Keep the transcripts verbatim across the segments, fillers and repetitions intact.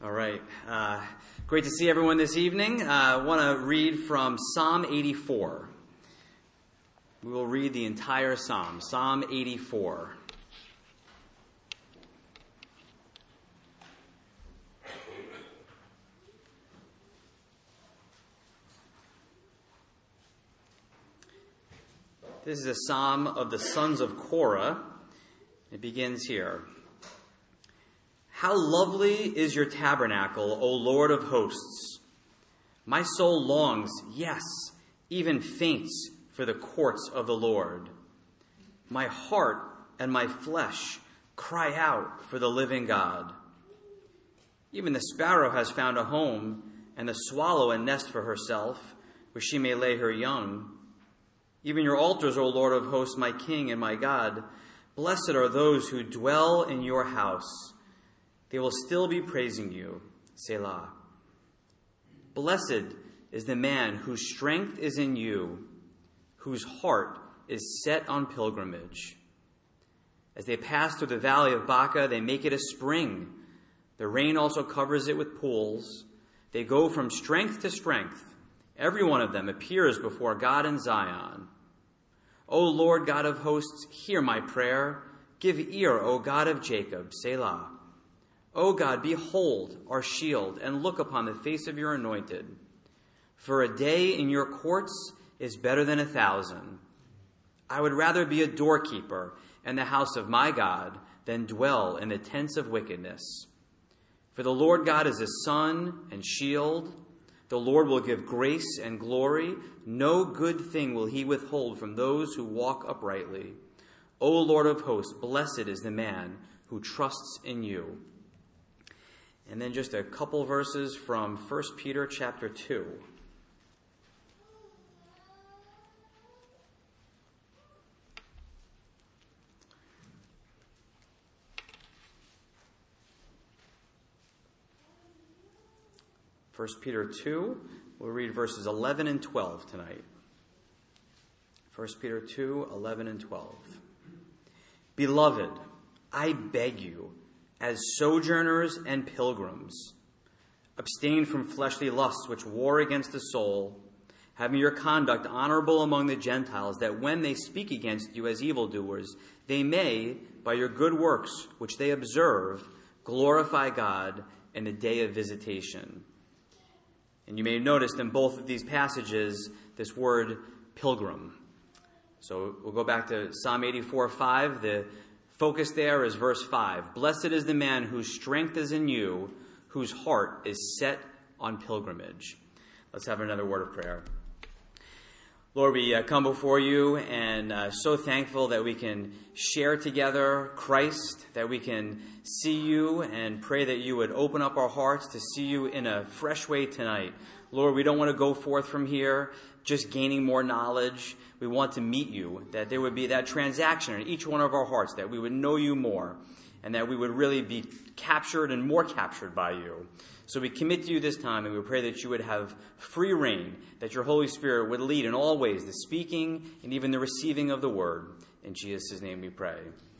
All right. Uh, great to see everyone this evening. I uh, want to read from Psalm eighty-four. We will read the entire Psalm, Psalm eighty-four. This is a psalm of the sons of Korah. It begins here. How lovely is your tabernacle, O Lord of hosts! My soul longs, yes, even faints for the courts of the Lord. My heart and my flesh cry out for the living God. Even the sparrow has found a home, and the swallow a nest for herself, where she may lay her young. Even your altars, O Lord of hosts, my King and my God, blessed are those who dwell in your house. They will still be praising you, Selah. Blessed is the man whose strength is in you, whose heart is set on pilgrimage. As they pass through the valley of Baca, they make it a spring. The rain also covers it with pools. They go from strength to strength. Every one of them appears before God in Zion. O Lord God of hosts, hear my prayer. Give ear, O God of Jacob, Selah. O God, behold our shield, and look upon the face of your anointed. For a day in your courts is better than a thousand. I would rather be a doorkeeper in the house of my God than dwell in the tents of wickedness. For the Lord God is a sun and shield. The Lord will give grace and glory. No good thing will he withhold from those who walk uprightly. O Lord of hosts, blessed is the man who trusts in you. And then just a couple verses from First Peter chapter two. First Peter two, we'll read verses eleven and twelve tonight. First Peter two, eleven and twelve. Beloved, I beg you, as sojourners and pilgrims, abstain from fleshly lusts which war against the soul, having your conduct honorable among the Gentiles, that when they speak against you as evildoers, they may, by your good works which they observe, glorify God in the day of visitation. And you may have noticed in both of these passages this word pilgrim. So we'll go back to Psalm eighty-four, five. The focus there is verse five. Blessed is the man whose strength is in you, whose heart is set on pilgrimage. Let's have another word of prayer. Lord, we uh, come before you and uh, so thankful that we can share together Christ, that we can see you, and pray that you would open up our hearts to see you in a fresh way tonight. Lord, we don't want to go forth from here just gaining more knowledge. We want to meet you, that there would be that transaction in each one of our hearts, that we would know you more, and that we would really be captured and more captured by you. So we commit to you this time, and we pray that you would have free reign, that your Holy Spirit would lead in all ways, the speaking and even the receiving of the word. In Jesus' name we pray.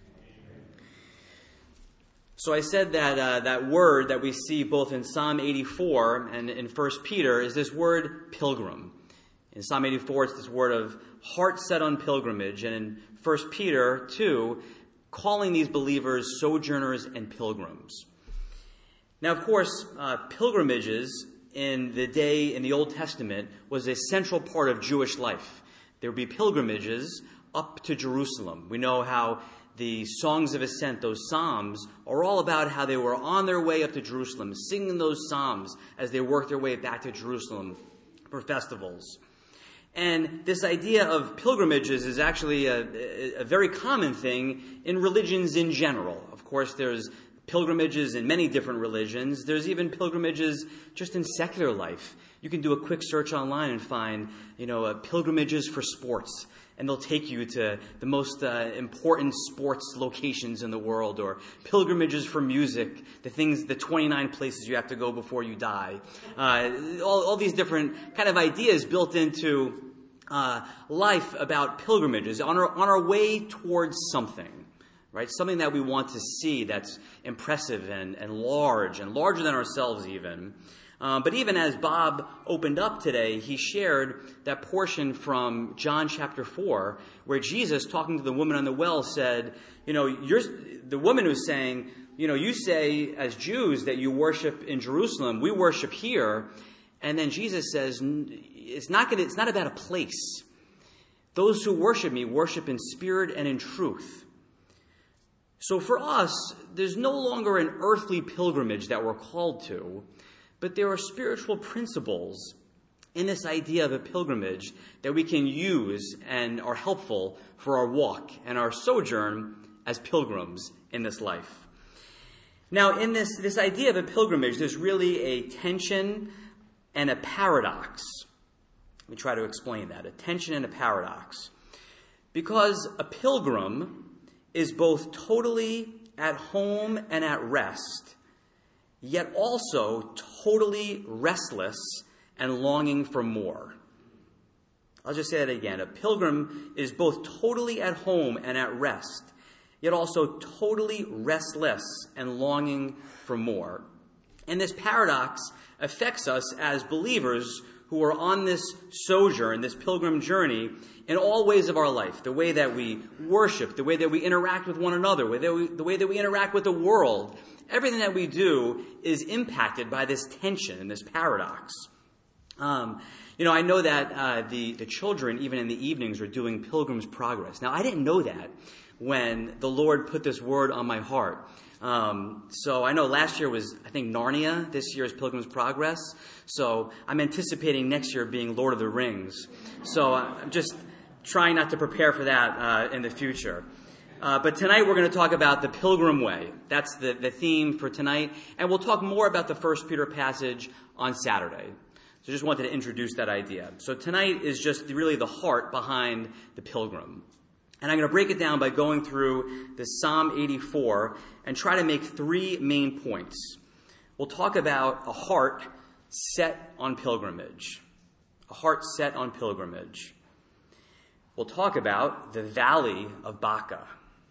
So I said that uh, that word that we see both in Psalm eighty-four and in First Peter is this word pilgrim. In Psalm eighty-four, it's this word of heart set on pilgrimage. And in First Peter two, calling these believers sojourners and pilgrims. Now, of course, uh, pilgrimages in the day in the Old Testament was a central part of Jewish life. There would be pilgrimages up to Jerusalem. We know how the Songs of Ascent, those psalms, are all about how they were on their way up to Jerusalem, singing those psalms as they worked their way back to Jerusalem for festivals. And this idea of pilgrimages is actually a, a very common thing in religions in general. Of course, there's pilgrimages in many different religions. There's even pilgrimages just in secular life. You can do a quick search online and find, you know, uh, pilgrimages for sports. And they'll take you to the most uh, important sports locations in the world, or pilgrimages for music, the things, the twenty-nine places you have to go before you die. Uh, all, all these different kind of ideas built into uh, life about pilgrimages on our, on our way towards something. right? Something that we want to see that's impressive and, and large, and larger than ourselves even. Um, but even as Bob opened up today, he shared that portion from John chapter four, where Jesus, talking to the woman on the well, said, you know, you're, the woman was saying, you know, you say as Jews that you worship in Jerusalem, we worship here. And then Jesus says, it's not gonna, it's not about a place. Those who worship me worship in spirit and in truth. So for us, there's no longer an earthly pilgrimage that we're called to, but there are spiritual principles in this idea of a pilgrimage that we can use and are helpful for our walk and our sojourn as pilgrims in this life. Now, in this, this idea of a pilgrimage, there's really a tension and a paradox. Let me try to explain that. A tension and a paradox. Because a pilgrim is both totally at home and at rest, yet also totally restless and longing for more. I'll just say that again. A pilgrim is both totally at home and at rest, yet also totally restless and longing for more. And this paradox affects us as believers who are on this sojourn, this pilgrim journey, in all ways of our life. The way that we worship, the way that we interact with one another, the way that we, the way that we interact with the world. Everything that we do is impacted by this tension and this paradox. Um, you know, I know that uh, the, the children, even in the evenings, are doing Pilgrim's Progress. Now, I didn't know that when the Lord put this word on my heart. Um, so I know last year was, I think, Narnia. This year is Pilgrim's Progress. So I'm anticipating next year being Lord of the Rings. So I'm just trying not to prepare for that uh, in the future. Uh, but tonight we're going to talk about the Pilgrim Way. That's the, the theme for tonight. And we'll talk more about the First Peter passage on Saturday. So just wanted to introduce that idea. So tonight is just really the heart behind the pilgrim. And I'm going to break it down by going through the Psalm eighty-four and try to make three main points. We'll talk about a heart set on pilgrimage. A heart set on pilgrimage. We'll talk about the Valley of Baca.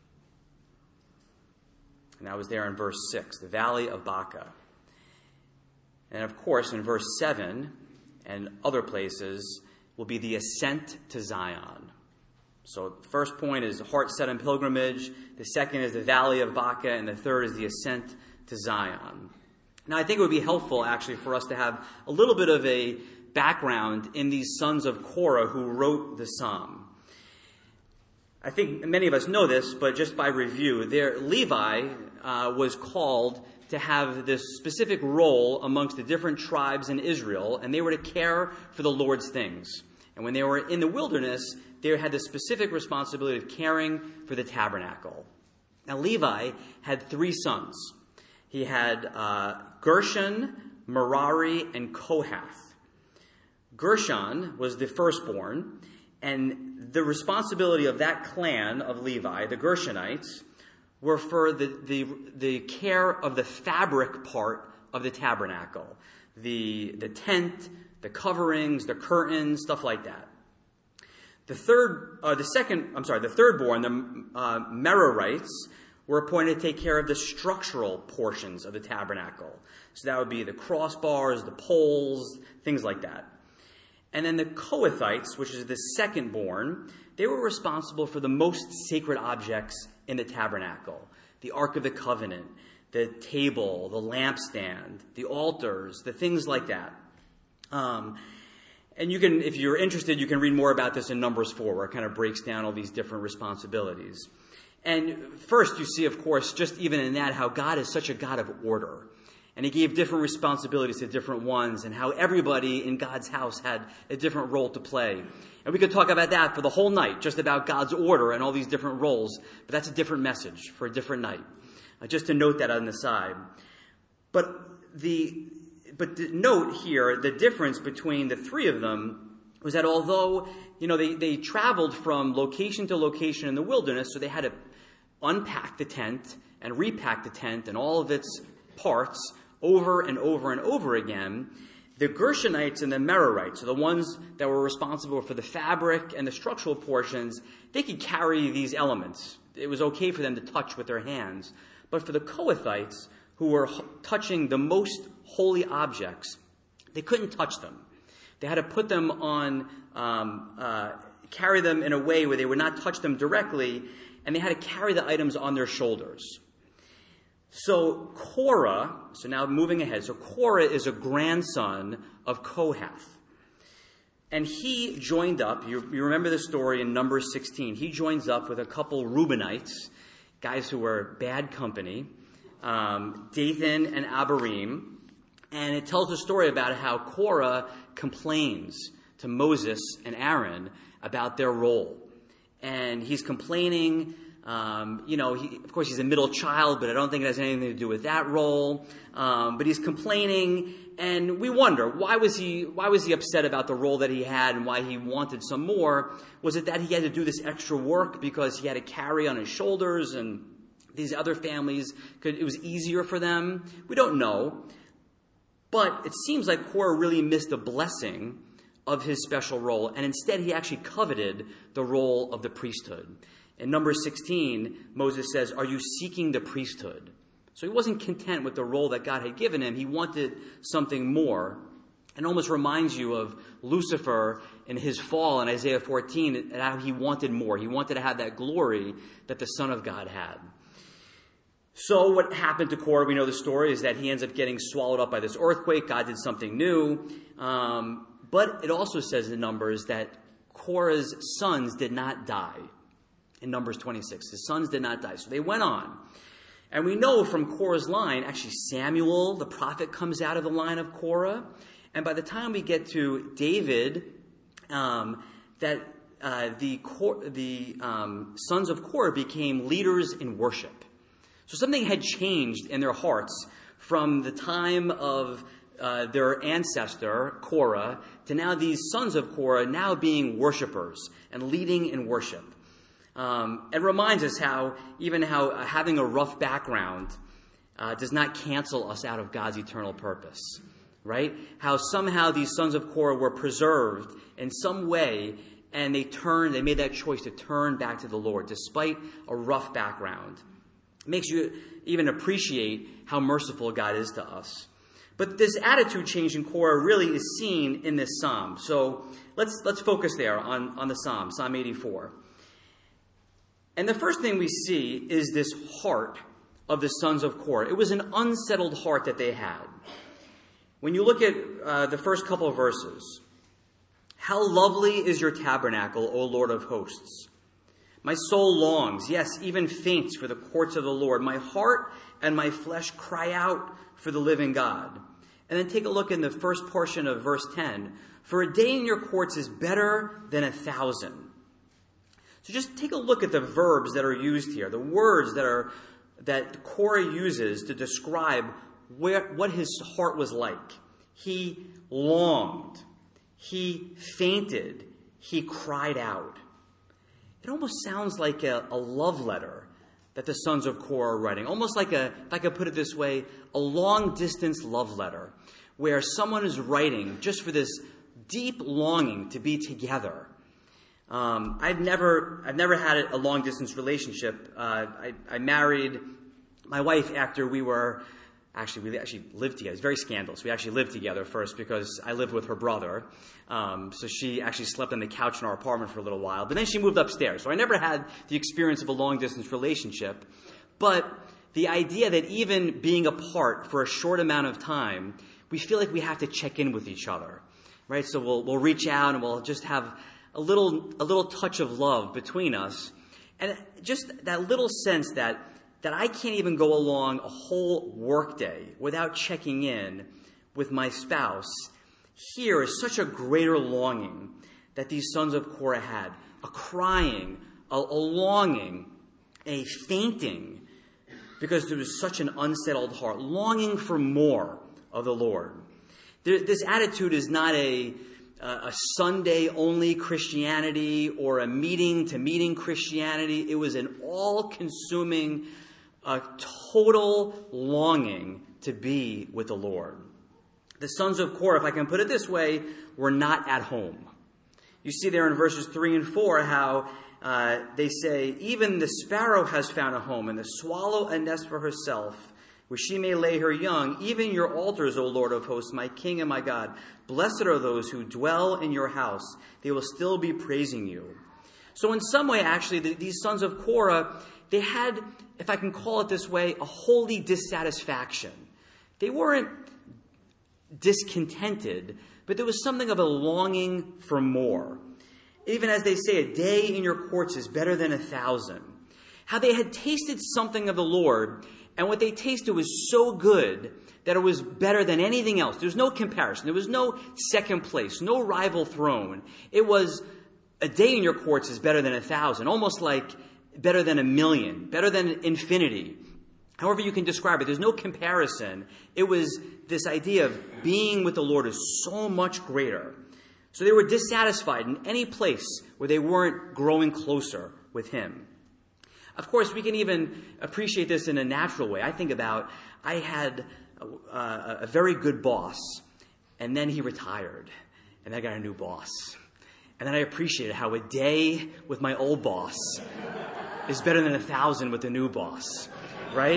And that was there in verse six, the Valley of Baca. And of course, in verse seven and other places will be the ascent to Zion. So the first point is heart set on pilgrimage. The second is the Valley of Baca. And the third is the ascent to Zion. Now, I think it would be helpful, actually, for us to have a little bit of a background in these sons of Korah who wrote the psalm. I think many of us know this, but just by review, there, Levi uh, was called to have this specific role amongst the different tribes in Israel, and they were to care for the Lord's things. And when they were in the wilderness, they had the specific responsibility of caring for the tabernacle. Now, Levi had three sons. He had uh, Gershon, Merari, and Kohath. Gershon was the firstborn, and the responsibility of that clan of Levi, the Gershonites, were for the, the, the care of the fabric part of the tabernacle. The, the tent, the coverings, the curtains, stuff like that. The third, uh, the second, I'm sorry, the third born, the uh, Merarites, were appointed to take care of the structural portions of the tabernacle. So that would be the crossbars, the poles, things like that. And then the Kohathites, which is the second born, they were responsible for the most sacred objects in the tabernacle. The Ark of the Covenant, the table, the lampstand, the altars, the things like that. Um, and you can, if you're interested, you can read more about this in Numbers four, where it kind of breaks down all these different responsibilities. And first, you see, of course, just even in that, how God is such a God of order. And he gave different responsibilities to different ones, and how everybody in God's house had a different role to play. And we could talk about that for the whole night, just about God's order and all these different roles. But that's a different message for a different night. Uh, just to note that on the side. But the but to note here, the difference between the three of them was that although, you know, they, they traveled from location to location in the wilderness, so they had to unpack the tent and repack the tent and all of its parts over and over and over again, the Gershonites and the Merarites, so the ones that were responsible for the fabric and the structural portions, they could carry these elements it was okay for them to touch with their hands. But for the Kohathites, who were h- touching the most holy objects, they couldn't touch them. They had to put them on, um, uh, carry them in a way where they would not touch them directly, and they had to carry the items on their shoulders. So Korah, so now moving ahead, so Korah is a grandson of Kohath. And he joined up, you, you remember the story in Numbers sixteen, he joins up with a couple Reubenites, guys who were bad company, um, Dathan and Abiram, and it tells a story about how Korah complains to Moses and Aaron about their role. And he's complaining, um, you know, he, of course he's a middle child, but I don't think it has anything to do with that role. Um, but he's complaining, and we wonder, why was he why was he upset about the role that he had and why he wanted some more? Was it that he had to do this extra work because he had to carry on his shoulders and these other families, could it was easier for them? We don't know. But it seems like Korah really missed the blessing of his special role, and instead he actually coveted the role of the priesthood. In Numbers sixteen, Moses says, "Are you seeking the priesthood?" So he wasn't content with the role that God had given him. He wanted something more. It almost reminds you of Lucifer in his fall in Isaiah fourteen, and how he wanted more. He wanted to have that glory that the Son of God had. So what happened to Korah, we know the story, is that he ends up getting swallowed up by this earthquake. God did something new. Um, but it also says in Numbers that Korah's sons did not die. In Numbers twenty-six, his sons did not die. So they went on. And we know from Korah's line, actually Samuel, the prophet, comes out of the line of Korah. And by the time we get to David, um, that uh, the, Kor- the um, sons of Korah became leaders in worship. So something had changed in their hearts from the time of uh, their ancestor, Korah, to now these sons of Korah now being worshipers and leading in worship. Um, it reminds us how, even how uh, having a rough background uh, does not cancel us out of God's eternal purpose, right? How somehow these sons of Korah were preserved in some way, and they turned, they made that choice to turn back to the Lord, despite a rough background. It makes you even appreciate how merciful God is to us. But this attitude change in Korah really is seen in this psalm. So let's let's focus there on, on the psalm, Psalm eighty-four. And the first thing we see is this heart of the sons of Korah. It was an unsettled heart that they had. When you look at uh, the first couple of verses, "How lovely is your tabernacle, O Lord of hosts! My soul longs, yes, even faints for the courts of the Lord. My heart and my flesh cry out for the living God." And then take a look in the first portion of verse ten. "For a day in your courts is better than a thousand." So just take a look at the verbs that are used here, the words that are that Korah uses to describe where, what his heart was like. He longed. He fainted. He cried out. It almost sounds like a, a love letter that the sons of Korah are writing. Almost like a, if I could put it this way, a long-distance love letter where someone is writing just for this deep longing to be together. Um, I've never, I've never had a long-distance relationship. Uh, I, I married my wife after we were, actually, we actually lived together. It's very scandalous. We actually lived together first because I lived with her brother. Um, so she actually slept on the couch in our apartment for a little while. But then she moved upstairs. So I never had the experience of a long-distance relationship. But the idea that even being apart for a short amount of time, we feel like we have to check in with each other, right? So we'll, we'll reach out and we'll just have a little, a little touch of love between us. And just that little sense that that I can't even go along a whole workday without checking in with my spouse, here is such a greater longing that these sons of Korah had. A crying, a, a longing, a fainting, because there was such an unsettled heart, longing for more of the Lord. There, this attitude is not a, a Sunday-only Christianity or a meeting-to-meeting Christianity. It was an all-consuming, a total longing to be with the Lord. The sons of Korah, if I can put it this way, were not at home. You see there in verses three and four how uh, they say, even the sparrow has found a home, and the swallow a nest for herself, where she may lay her young. Even your altars, O Lord of hosts, my King and my God. Blessed are those who dwell in your house. They will still be praising you. So in some way, actually, the, these sons of Korah, they had, if I can call it this way, a holy dissatisfaction. They weren't discontented, but there was something of a longing for more. Even as they say, a day in your courts is better than a thousand. How they had tasted something of the Lord, and what they tasted was so good that it was better than anything else. There was no comparison. There was no second place, no rival throne. It was a day in your courts is better than a thousand, almost like better than a million, better than infinity. However you can describe it, there's no comparison. It was this idea of being with the Lord is so much greater. So they were dissatisfied in any place where they weren't growing closer with Him. Of course, we can even appreciate this in a natural way. I think about, I had a, a, a very good boss, and then he retired, and I got a new boss. And then I appreciated how a day with my old boss is better than a thousand with the new boss, right?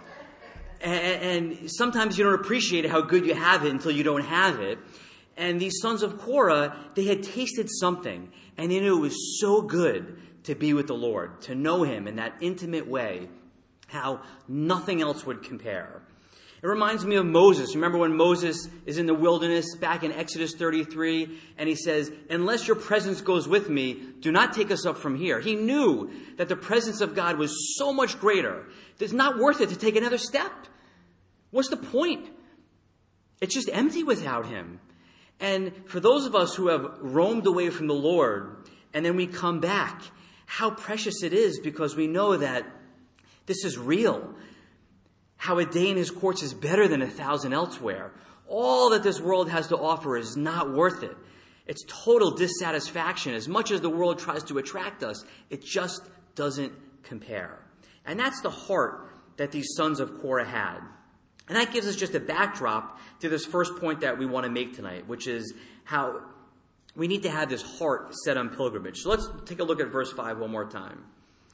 And, and sometimes you don't appreciate how good you have it until you don't have it. And these sons of Korah, they had tasted something, and they knew it was so good to be with the Lord, to know Him in that intimate way, how nothing else would compare. It reminds me of Moses. Remember when Moses is in the wilderness back in Exodus thirty-three, and he says, unless your presence goes with me, do not take us up from here. He knew that the presence of God was so much greater. It's not worth it to take another step. What's the point? It's just empty without Him. And for those of us who have roamed away from the Lord, and then we come back, how precious it is, because we know that this is real. How a day in His courts is better than a thousand elsewhere. All that this world has to offer is not worth it. It's total dissatisfaction. As much as the world tries to attract us, it just doesn't compare. And that's the heart that these sons of Korah had. And that gives us just a backdrop to this first point that we want to make tonight, which is how we need to have this heart set on pilgrimage. So let's take a look at verse five one more time.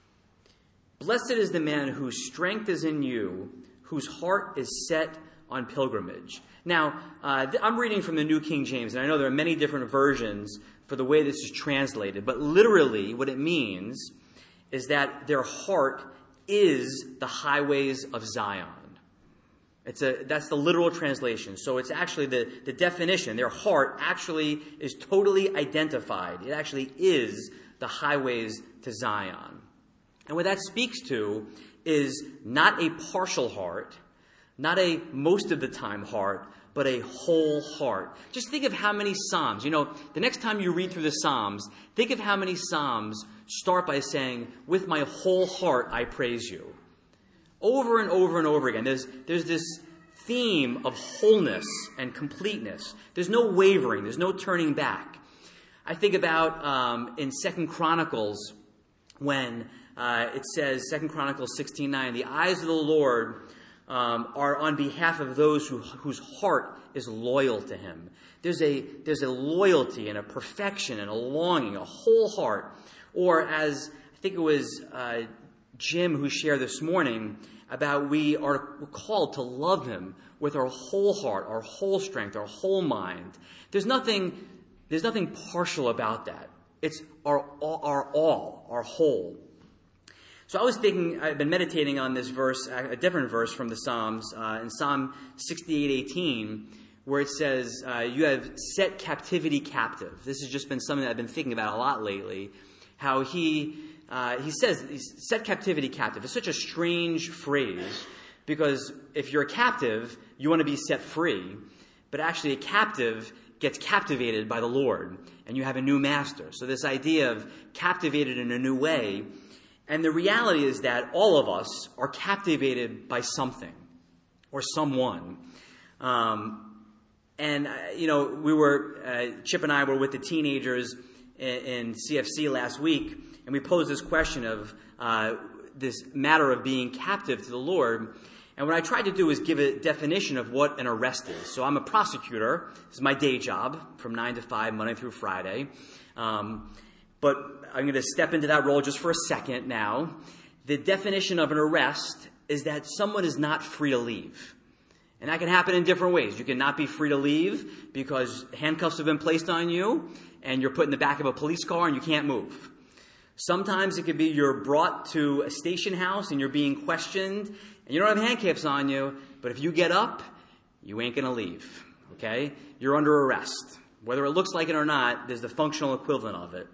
Blessed is the man whose strength is in you, whose heart is set on pilgrimage. Now, uh, th- I'm reading from the New King James, and I know there are many different versions for the way this is translated, but literally what it means is that their heart is the highways of Zion. It's a, that's the literal translation. So it's actually the, the definition. Their heart actually is totally identified. It actually is the highways to Zion. And what that speaks to is not a partial heart, not a most of the time heart, but a whole heart. Just think of how many Psalms, you know, the next time you read through the Psalms, think of how many Psalms start by saying, with my whole heart I praise you. Over and over and over again. There's, there's this theme of wholeness and completeness. There's no wavering. There's no turning back. I think about um, in Second Chronicles when uh, it says, Second Chronicles sixteen nine, the eyes of the Lord um, are on behalf of those who, whose heart is loyal to Him. There's a, there's a loyalty and a perfection and a longing, a whole heart. Or as I think it was uh, Jim who shared this morning about we are called to love Him with our whole heart, our whole strength, our whole mind. There's nothing, there's nothing partial about that. It's our, our all, our whole. So I was thinking, I've been meditating on this verse, a different verse from the Psalms, uh, in Psalm sixty-eight eighteen, where it says, uh, you have set captivity captive. This has just been something that I've been thinking about a lot lately. How he, uh, he says, set captivity captive. It's such a strange phrase, because if you're a captive, you want to be set free. But actually a captive gets captivated by the Lord, and you have a new master. So this idea of captivated in a new way. And the reality is that all of us are captivated by something or someone. Um, and, uh, you know, we were, uh, Chip and I were with the teenagers in, in C F C last week, and we posed this question of uh, this matter of being captive to the Lord. And what I tried to do was give a definition of what an arrest is. So I'm a prosecutor. This is my day job from nine to five, Monday through Friday. Um, But I'm going to step into that role just for a second now. The definition of an arrest is that someone is not free to leave. And that can happen in different ways. You can not be free to leave because handcuffs have been placed on you and you're put in the back of a police car and you can't move. Sometimes it could be you're brought to a station house and you're being questioned and you don't have handcuffs on you, but if you get up, you ain't going to leave. Okay? You're under arrest. Whether it looks like it or not, there's the functional equivalent of it.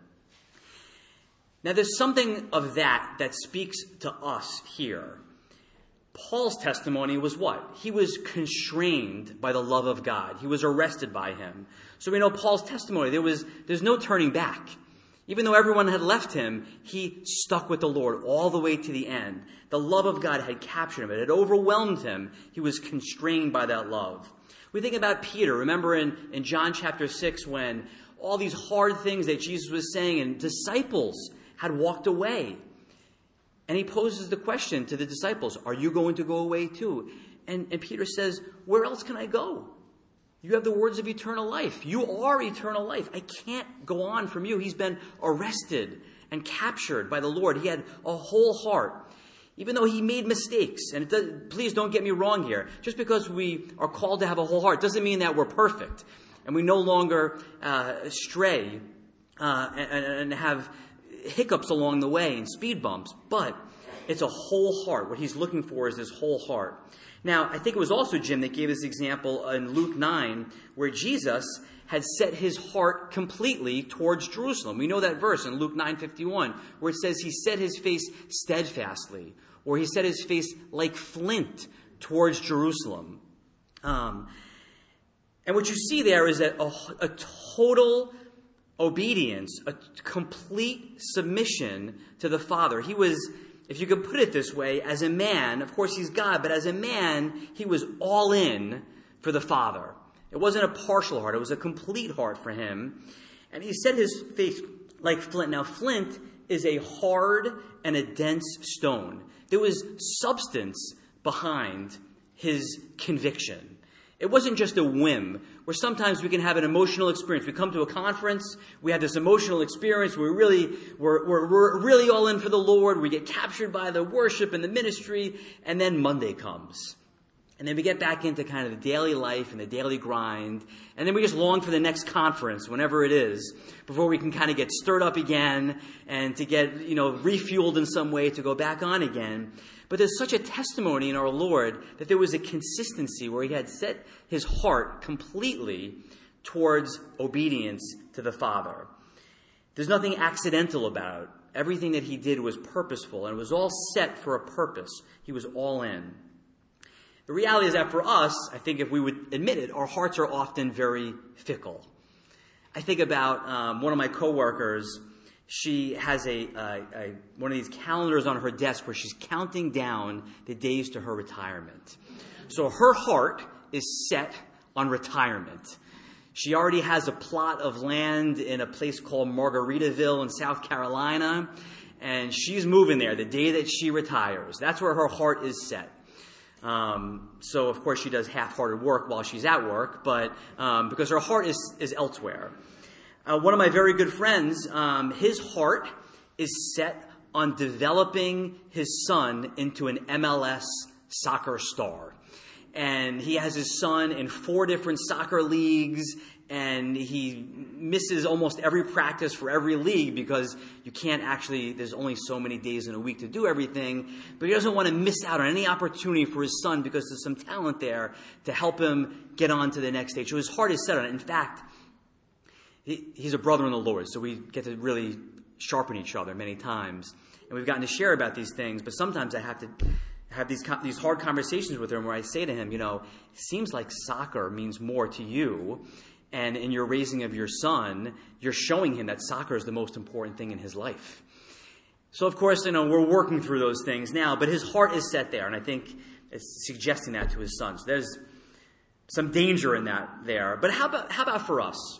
Now, there's something of that that speaks to us here. Paul's testimony was what? He was constrained by the love of God. He was arrested by him. So we know Paul's testimony. There was, there's no turning back. Even though everyone had left him, he stuck with the Lord all the way to the end. The love of God had captured him. It had overwhelmed him. He was constrained by that love. We think about Peter. Remember in, in John chapter six when all these hard things that Jesus was saying and disciples had walked away. And he poses the question to the disciples, are you going to go away too? And, and Peter says, where else can I go? You have the words of eternal life. You are eternal life. I can't go on from you. He's been arrested and captured by the Lord. He had a whole heart. Even though he made mistakes, and it does, please don't get me wrong here, just because we are called to have a whole heart doesn't mean that we're perfect. And we no longer uh, stray uh, and, and have hiccups along the way and speed bumps, but it's a whole heart. What he's looking for is this whole heart. Now, I think it was also Jim that gave this example in Luke nine, where Jesus had set his heart completely towards Jerusalem. We know that verse in Luke nine fifty-one, where it says he set his face steadfastly, or he set his face like flint towards Jerusalem. Um, and what you see there is that a, a total obedience, a complete submission to the Father. He was, if you could put it this way, as a man, of course he's God, but as a man, he was all in for the Father. It wasn't a partial heart, it was a complete heart for him. And he set his face like flint. Now, flint is a hard and a dense stone. There was substance behind his conviction. It wasn't just a whim, where sometimes we can have an emotional experience. We come to a conference, we have this emotional experience, we're really, we're, we're, we're really all in for the Lord, we get captured by the worship and the ministry, and then Monday comes. And then we get back into kind of the daily life and the daily grind, and then we just long for the next conference, whenever it is, before we can kind of get stirred up again, and to get, you know, refueled in some way to go back on again. But there's such a testimony in our Lord that there was a consistency where he had set his heart completely towards obedience to the Father. There's nothing accidental about it. Everything that he did was purposeful, and it was all set for a purpose. He was all in. The reality is that for us, I think if we would admit it, our hearts are often very fickle. I think about um, one of my coworkers. She has a, a, a one of these calendars on her desk where she's counting down the days to her retirement. So her heart is set on retirement. She already has a plot of land in a place called Margaritaville in South Carolina, and she's moving there the day that she retires. That's where her heart is set. Um, so, of course, she does half-hearted work while she's at work, but um, because her heart is, is elsewhere. Uh, one of my very good friends, um, his heart is set on developing his son into an M L S soccer star. And he has his son in four different soccer leagues, and he misses almost every practice for every league because you can't actually, there's only so many days in a week to do everything. But he doesn't want to miss out on any opportunity for his son because there's some talent there to help him get on to the next stage. So his heart is set on it. In fact, he, he's a brother in the Lord, so we get to really sharpen each other many times. And we've gotten to share about these things, but sometimes I have to have these these hard conversations with him where I say to him, you know, it seems like soccer means more to you, and in your raising of your son, you're showing him that soccer is the most important thing in his life. So, of course, you know, we're working through those things now, but his heart is set there, and I think it's suggesting that to his son. So there's some danger in that there. But how about how about for us?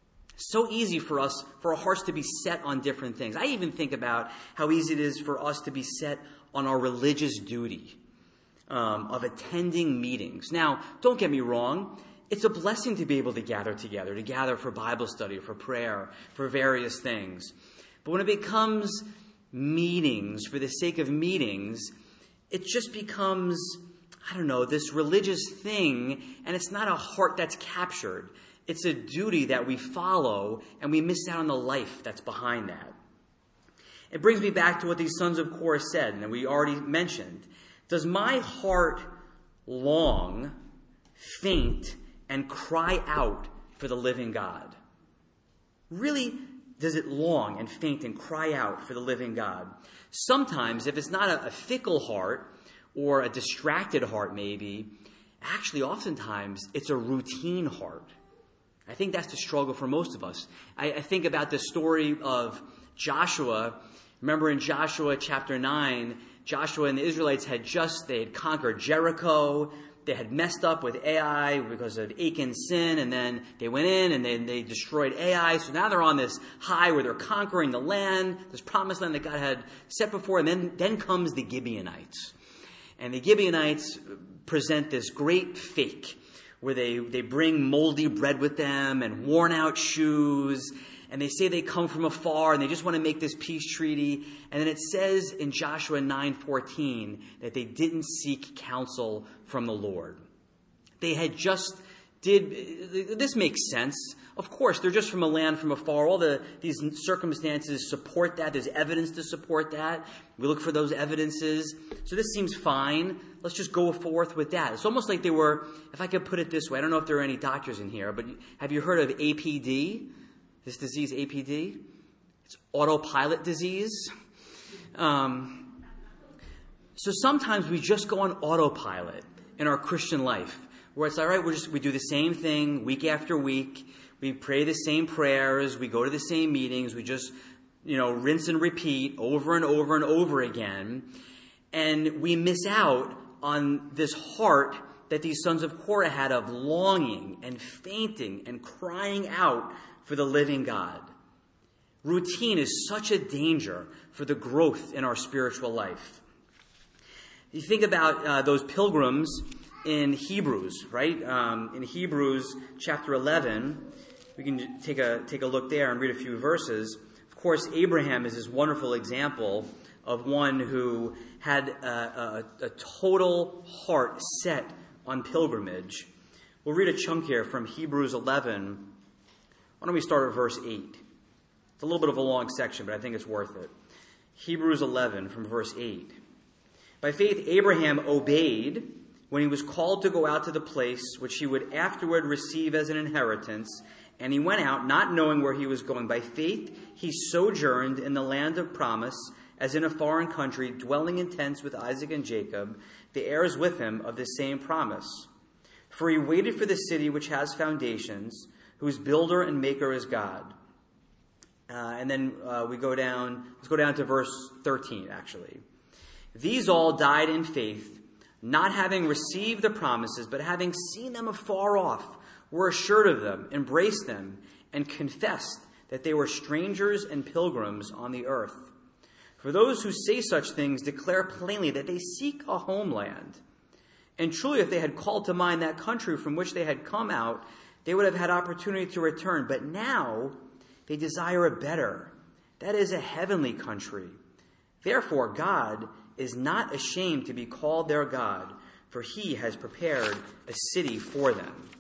So easy for us, for our hearts to be set on different things. I even think about how easy it is for us to be set on our religious duty um, of attending meetings. Now, don't get me wrong. It's a blessing to be able to gather together, to gather for Bible study, for prayer, for various things. But when it becomes meetings for the sake of meetings, it just becomes, I don't know, this religious thing, and it's not a heart that's captured. It's a duty that we follow, and we miss out on the life that's behind that. It brings me back to what these sons of Korah said, and we already mentioned. Does my heart long, faint, and cry out for the living God? Really, does it long and faint and cry out for the living God? Sometimes, if it's not a, a fickle heart or a distracted heart maybe, actually oftentimes it's a routine heart. I think that's the struggle for most of us. I, I think about the story of Joshua. Remember in Joshua chapter nine, Joshua and the Israelites had just, they had conquered Jericho. They had messed up with Ai because of Achan's sin, and then they went in and then they destroyed Ai. So now they're on this high where they're conquering the land, this promised land that God had set before. And then, then comes the Gibeonites. And the Gibeonites present this great fake where they, they bring moldy bread with them and worn out shoes. And they say they come from afar and they just want to make this peace treaty. And then it says in Joshua nine fourteen that they didn't seek counsel from the Lord. They had just did, this makes sense. Of course, they're just from a land from afar. All the these circumstances support that. There's evidence to support that. We look for those evidences. So this seems fine. Let's just go forth with that. It's almost like they were, if I could put it this way, I don't know if there are any doctors in here, but have you heard of A P D? This disease, A P D? It's autopilot disease. Um, so sometimes we just go on autopilot in our Christian life, where it's all right, we just we do the same thing week after week. We pray the same prayers. We go to the same meetings. We just, you know, rinse and repeat over and over and over again. And we miss out on this heart that these sons of Korah had of longing and fainting and crying out for the living God. Routine is such a danger for the growth in our spiritual life. You think about uh, those pilgrims in Hebrews, right? Um, in Hebrews chapter eleven, we can take a take a look there and read a few verses. Of course, Abraham is this wonderful example of one who had a, a, a total heart set on pilgrimage. We'll read a chunk here from Hebrews eleven. Why don't we start at verse eight? It's a little bit of a long section, but I think it's worth it. Hebrews eleven from verse eight. By faith, Abraham obeyed when he was called to go out to the place which he would afterward receive as an inheritance, and he went out not knowing where he was going. By faith, he sojourned in the land of promise, as in a foreign country, dwelling in tents with Isaac and Jacob, the heirs with him of the same promise. For he waited for the city which has foundations, whose builder and maker is God. Uh, and then uh, we go down, let's go down to verse thirteen, actually. These all died in faith, not having received the promises, but having seen them afar off, were assured of them, embraced them, and confessed that they were strangers and pilgrims on the earth. For those who say such things declare plainly that they seek a homeland. And truly, if they had called to mind that country from which they had come out, they would have had opportunity to return. But now they desire a better, that is, a heavenly country. Therefore, God is not ashamed to be called their God, for he has prepared a city for them.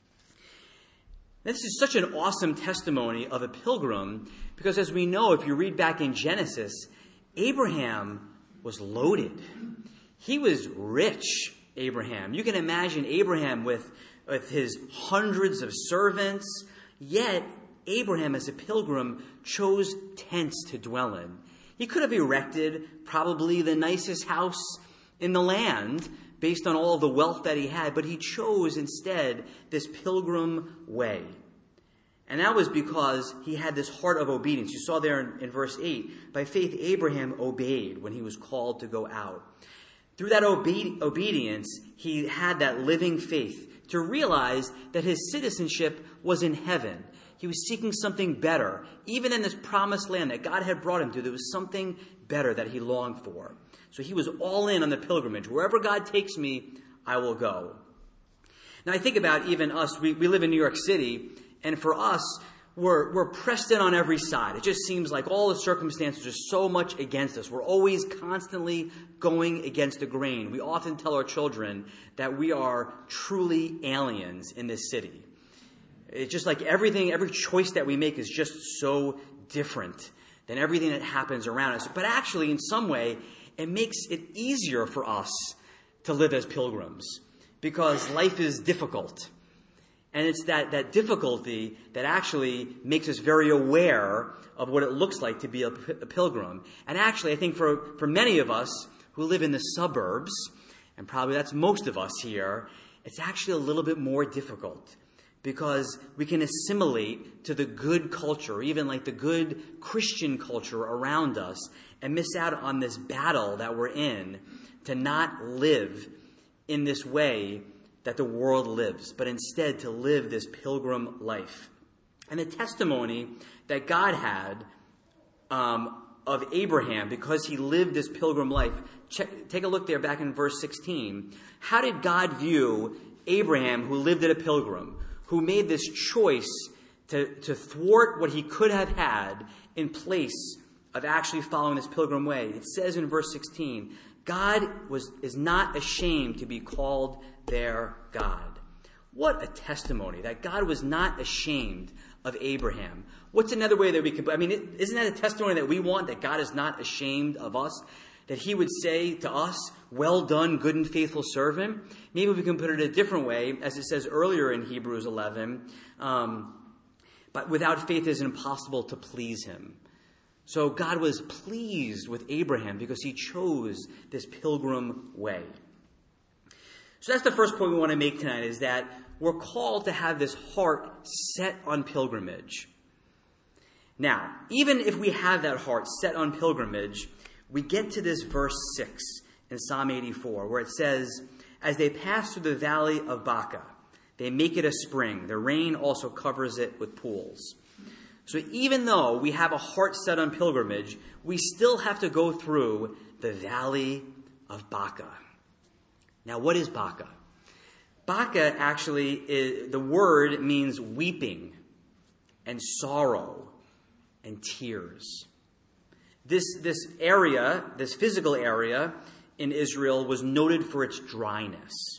This is such an awesome testimony of a pilgrim, because as we know, if you read back in Genesis, Abraham was loaded. He was rich, Abraham. You can imagine Abraham with, with his hundreds of servants, yet Abraham as a pilgrim chose tents to dwell in. He could have erected probably the nicest house in the land based on all of the wealth that he had, but he chose instead this pilgrim way. And that was because he had this heart of obedience. You saw there in, in verse eight, by faith Abraham obeyed when he was called to go out. Through that obe- obedience, he had that living faith to realize that his citizenship was in heaven. He was seeking something better. Even in this promised land that God had brought him to, there was something better that he longed for. So he was all in on the pilgrimage. Wherever God takes me, I will go. Now I think about even us. We, we live in New York City, and for us, we're, we're pressed in on every side. It just seems like all the circumstances are so much against us. We're always constantly going against the grain. We often tell our children that we are truly aliens in this city. It's just like everything, every choice that we make is just so different than everything that happens around us. But actually, in some way, it makes it easier for us to live as pilgrims because life is difficult. And it's that, that difficulty that actually makes us very aware of what it looks like to be a, a pilgrim. And actually, I think for, for many of us who live in the suburbs, and probably that's most of us here, it's actually a little bit more difficult because we can assimilate to the good culture, even like the good Christian culture around us, and miss out on this battle that we're in to not live in this way that the world lives, but instead to live this pilgrim life. And the testimony that God had um, of Abraham, because he lived this pilgrim life, check, take a look there back in verse sixteen. How did God view Abraham, who lived as a pilgrim, who made this choice to, to thwart what he could have had in place of actually following this pilgrim way? It says in verse sixteen, God was is not ashamed to be called their God. What a testimony that God was not ashamed of Abraham. What's another way that we could, I mean, isn't that a testimony that we want, that God is not ashamed of us? That he would say to us, well done, good and faithful servant? Maybe we can put it a different way, as it says earlier in Hebrews eleven, um, but without faith it is impossible to please him. So God was pleased with Abraham because he chose this pilgrim way. So that's the first point we want to make tonight, is that we're called to have this heart set on pilgrimage. Now, even if we have that heart set on pilgrimage, we get to this verse six in Psalm eighty-four, where it says, as they pass through the valley of Baca, they make it a spring. The rain also covers it with pools. So even though we have a heart set on pilgrimage, we still have to go through the valley of Baca. Now, what is Baca? Baca actually, is, the word means weeping and sorrow and tears. This, this area, this physical area in Israel, was noted for its dryness.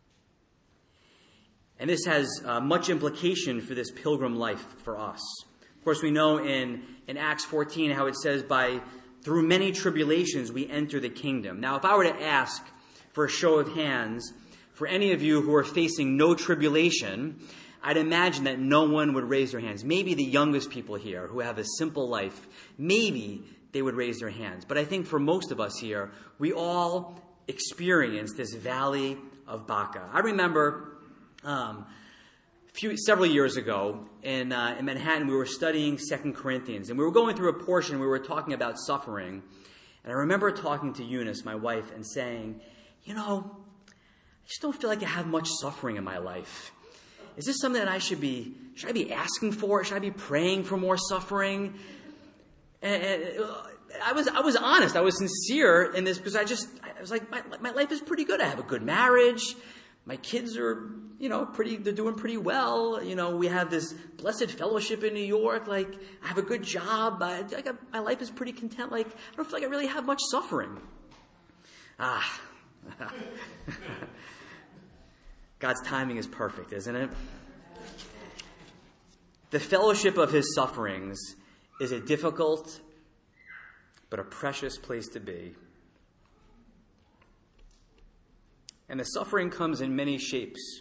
And this has uh, much implication for this pilgrim life for us. Of course, we know in, in Acts fourteen how it says, by through many tribulations we enter the kingdom. Now, if I were to ask for a show of hands for any of you who are facing no tribulation, I'd imagine that no one would raise their hands. Maybe the youngest people here who have a simple life, maybe they would raise their hands. But I think for most of us here, we all experience this valley of Baca. I remember um, a few, several years ago in, uh, in Manhattan, we were studying Second Corinthians, and we were going through a portion, we were talking about suffering. And I remember talking to Eunice, my wife, and saying, you know, I just don't feel like I have much suffering in my life. Is this something that I should be, should I be asking for? Should I be praying for more suffering? And, and I was, I was honest. I was sincere in this because I just, I was like, my, my life is pretty good. I have a good marriage. My kids are, you know, pretty, they're doing pretty well. You know, we have this blessed fellowship in New York. Like, I have a good job. I, I got, my life is pretty content. Like, I don't feel like I really have much suffering. Ah. God's timing is perfect, isn't it? The fellowship of his sufferings is a difficult but a precious place to be. And the suffering comes in many shapes.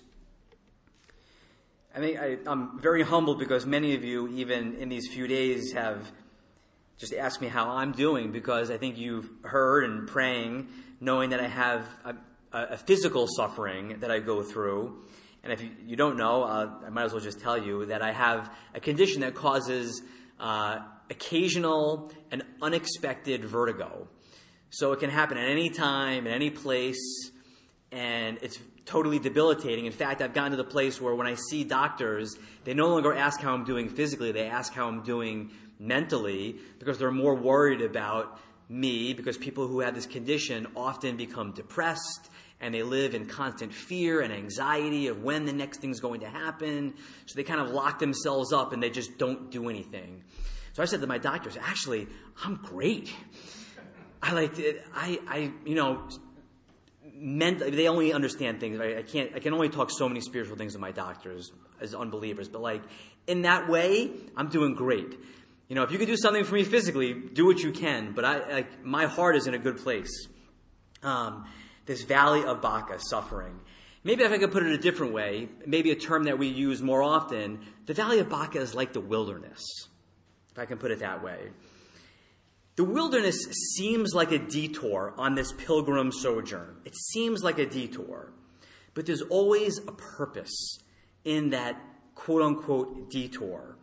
I mean, I, I'm very humbled because many of you, even in these few days, have just asked me how I'm doing, because I think you've heard and praying, knowing that I have a, a physical suffering that I go through. And if you, you don't know, uh, I might as well just tell you that I have a condition that causes uh, occasional and unexpected vertigo. So it can happen at any time, at any place, and it's totally debilitating. In fact, I've gotten to the place where when I see doctors, they no longer ask how I'm doing physically, they ask how I'm doing mentally, because they're more worried about me, because people who have this condition often become depressed and they live in constant fear and anxiety of when the next thing's going to happen. So they kind of lock themselves up and they just don't do anything. So I said to my doctors, actually, I'm great. I like, I, I, you know, meant, they only understand things. I, I can't, I can only talk so many spiritual things to my doctors as unbelievers, but like, in that way, I'm doing great. You know, if you can do something for me physically, do what you can. But I, like, my heart is in a good place. Um, this valley of Baca, suffering. Maybe if I could put it a different way, maybe a term that we use more often, the valley of Baca is like the wilderness, if I can put it that way. The wilderness seems like a detour on this pilgrim sojourn. It seems like a detour. But there's always a purpose in that quote-unquote detour.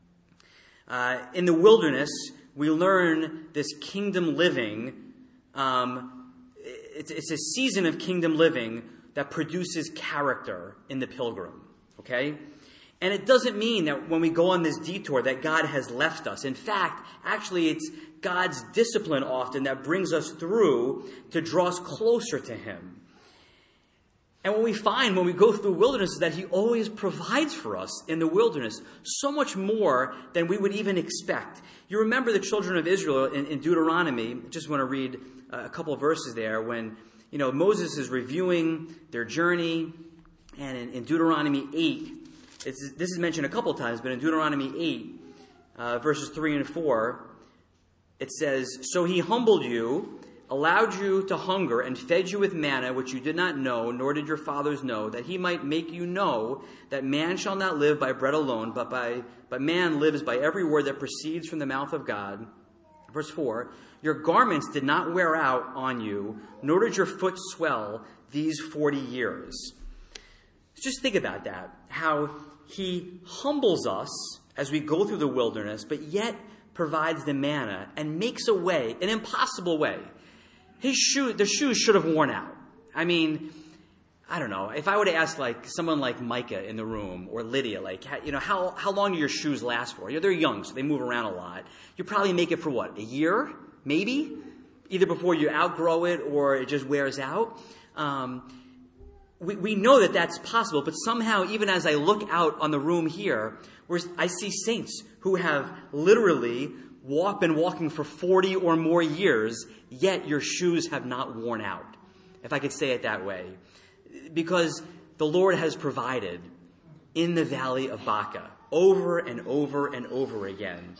Uh, in the wilderness, we learn this kingdom living. Um, it's, it's a season of kingdom living that produces character in the pilgrim. Okay? And it doesn't mean that when we go on this detour that God has left us. In fact, actually, it's God's discipline often that brings us through to draw us closer to Him. And what we find when we go through the wilderness is that He always provides for us in the wilderness so much more than we would even expect. You remember the children of Israel in, in Deuteronomy. I just want to read a couple of verses there when, you know, Moses is reviewing their journey. And in, in Deuteronomy eight, it's, this is mentioned a couple of times, but in Deuteronomy eight, uh, verses three and four, it says, "So He humbled you, allowed you to hunger, and fed you with manna, which you did not know, nor did your fathers know, that He might make you know that man shall not live by bread alone, but by but man lives by every word that proceeds from the mouth of God." Verse four, "Your garments did not wear out on you, nor did your foot swell these forty years." Just think about that, how He humbles us as we go through the wilderness, but yet provides the manna and makes a way, an impossible way. His shoe, the shoes should have worn out. I mean, I don't know. If I were to ask like someone like Micah in the room or Lydia, like, you know, how, how long do your shoes last for? You know, they're young, so they move around a lot. You probably make it for what, a year? Maybe? Either before you outgrow it or it just wears out. Um, we, we know that that's possible, but somehow, even as I look out on the room here, where I see saints who have literally walk, been walking for forty or more years, yet your shoes have not worn out, if I could say it that way. Because the Lord has provided in the valley of Baca over and over and over again.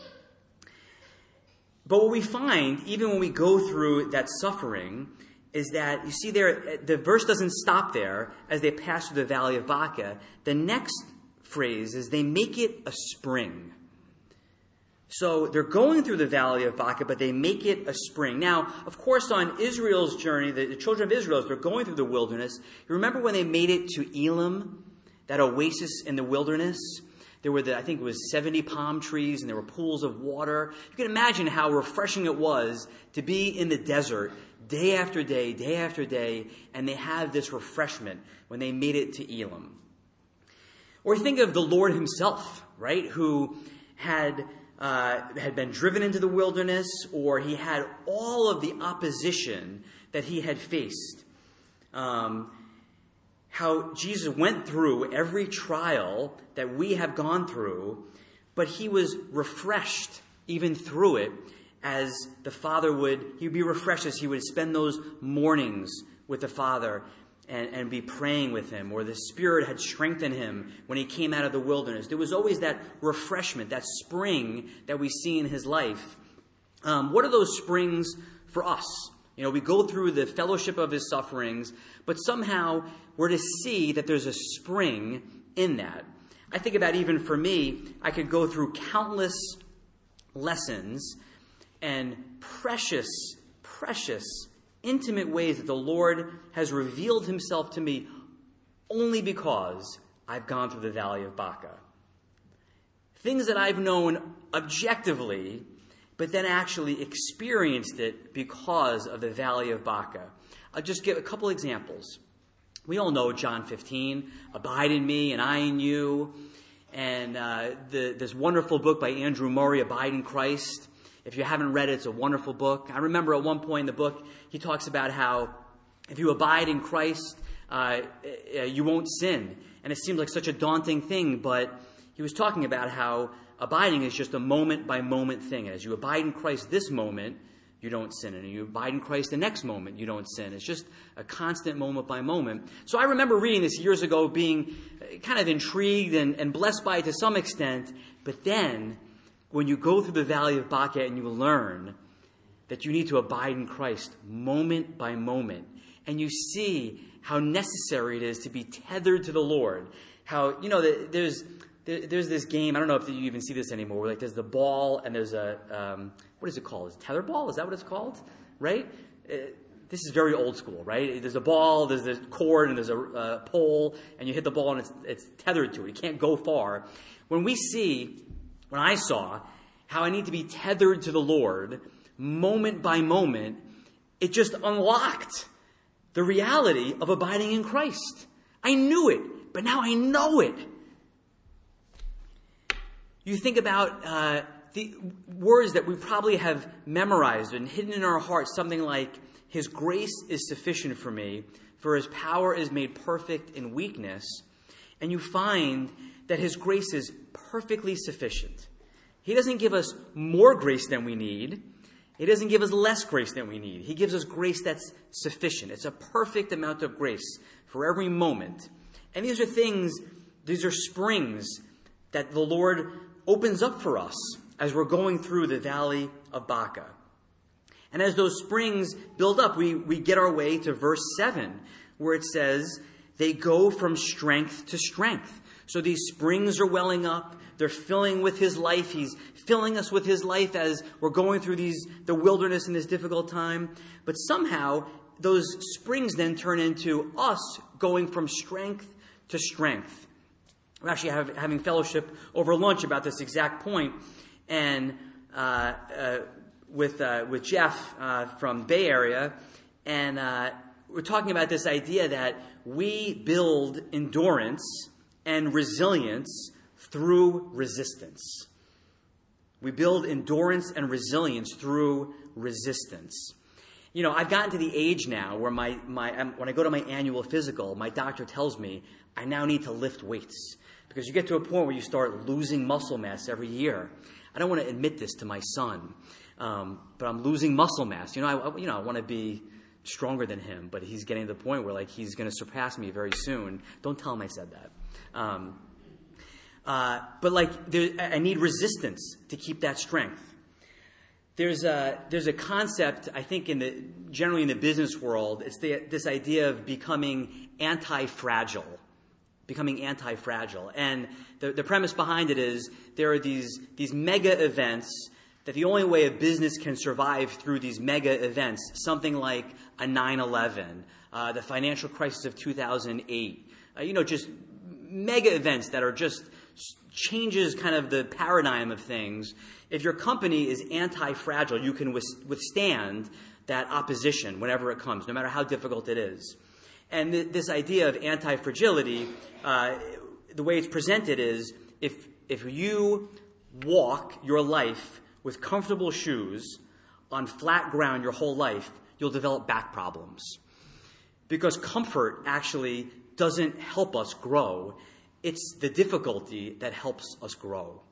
But what we find, even when we go through that suffering, is that, you see there, the verse doesn't stop there as they pass through the valley of Baca. The next phrase is they make it a spring. So they're going through the valley of Baca, but they make it a spring. Now, of course, on Israel's journey, the, the children of Israel, as they're going through the wilderness, you remember when they made it to Elim, that oasis in the wilderness? There were, the, I think it was seventy palm trees, and there were pools of water. You can imagine how refreshing it was to be in the desert day after day, day after day, and they have this refreshment when they made it to Elim. Or think of the Lord Himself, right, who had... Uh, had been driven into the wilderness, or He had all of the opposition that He had faced. Um, how Jesus went through every trial that we have gone through, but He was refreshed even through it, as the Father would, He would be refreshed as He would spend those mornings with the Father and, and be praying with Him, or the Spirit had strengthened Him when He came out of the wilderness. There was always that refreshment, that spring that we see in His life. Um, what are those springs for us? You know, we go through the fellowship of His sufferings, but somehow we're to see that there's a spring in that. I think about, even for me, I could go through countless lessons and precious, precious intimate ways that the Lord has revealed Himself to me only because I've gone through the valley of Baca. Things that I've known objectively, but then actually experienced it because of the valley of Baca. I'll just give a couple examples. We all know John fifteen, abide in me and I in you. And uh, the, this wonderful book by Andrew Murray, Abide in Christ. If you haven't read it, it's a wonderful book. I remember at one point in the book, he talks about how if you abide in Christ, uh, you won't sin. And it seems like such a daunting thing, but he was talking about how abiding is just a moment-by-moment thing. As you abide in Christ this moment, you don't sin. And you abide in Christ the next moment, you don't sin. It's just a constant moment-by-moment. So I remember reading this years ago, being kind of intrigued and, and blessed by it to some extent. But then, when you go through the valley of Baca and you learn that you need to abide in Christ moment by moment, and you see how necessary it is to be tethered to the Lord. How, you know, there's there's this game, I don't know if you even see this anymore, where like there's the ball and there's a, um, what is it called? Is it tether ball? Is that what it's called? Right? Uh, this is very old school, right? There's a ball, there's a cord, and there's a uh, pole, and you hit the ball and it's, it's tethered to it. You can't go far. When we see, when I saw how I need to be tethered to the Lord moment by moment, it just unlocked the reality of abiding in Christ. I knew it, but now I know it. You think about uh, the words that we probably have memorized and hidden in our hearts, something like, His grace is sufficient for me, for His power is made perfect in weakness. And you find that His grace is perfectly sufficient. He doesn't give us more grace than we need. He doesn't give us less grace than we need. He gives us grace that's sufficient. It's a perfect amount of grace for every moment. And these are things, these are springs that the Lord opens up for us as we're going through the valley of Baca. And as those springs build up, we, we get our way to verse seven, where it says, they go from strength to strength. So these springs are welling up. They're filling with His life. He's filling us with His life as we're going through these the wilderness in this difficult time. But somehow, those springs then turn into us going from strength to strength. We're actually have, having fellowship over lunch about this exact point, and uh, uh, with uh, with Jeff uh, from Bay Area, and uh, we're talking about this idea that we build endurance and resilience through resistance. We build endurance and resilience through resistance. You know, I've gotten to the age now where my, my um, when I go to my annual physical, my doctor tells me I now need to lift weights. Because you get to a point where you start losing muscle mass every year. I don't want to admit this to my son, um, but I'm losing muscle mass. You know, I, you know, I want to be stronger than him, but he's getting to the point where like he's going to surpass me very soon. Don't tell him I said that. Um, uh, but like, there, I need resistance to keep that strength. There's a there's a concept, I think, in the generally in the business world. It's the, this idea of becoming anti-fragile. Becoming anti-fragile. And the, the premise behind it is there are these, these mega events that the only way a business can survive through these mega events, something like a nine eleven, uh, the financial crisis of two thousand eight, uh, you know, just mega events that are just changes kind of the paradigm of things. If your company is anti-fragile, you can withstand that opposition whenever it comes, no matter how difficult it is. And th- this idea of anti-fragility, uh, the way it's presented is if if you walk your life with comfortable shoes on flat ground your whole life, you'll develop back problems. Because comfort actually doesn't help us grow. It's the difficulty that helps us grow.